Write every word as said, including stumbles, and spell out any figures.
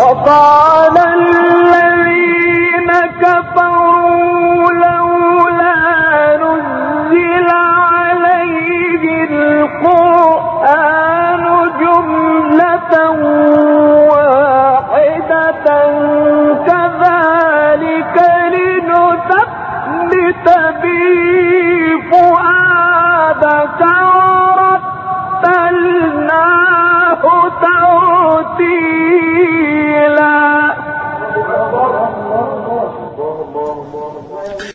وقال الذين كفروا لولا نزل عليه القرآن جملة واحدة كذلك لنثبت به فؤادك ورتلناه ترتيلا.